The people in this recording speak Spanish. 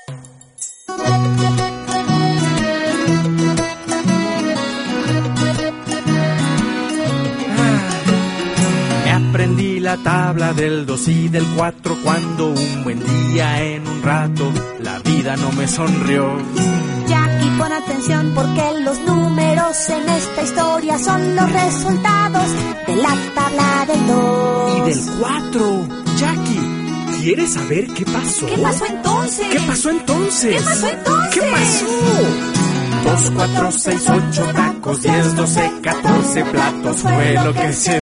Aprendí la tabla del 2 y del 4 cuando un buen día en un rato la vida no me sonrió. Jackie, pon atención porque los números en esta historia son los resultados de la tabla del 2 y del 4. Jackie, ¿quieres saber qué pasó? ¿Qué pasó entonces? ¿Qué pasó entonces? ¿Qué pasó entonces? ¿Qué pasó? 2, 4, 6, 8 tacos, 10, 12, 14 platos fue lo que se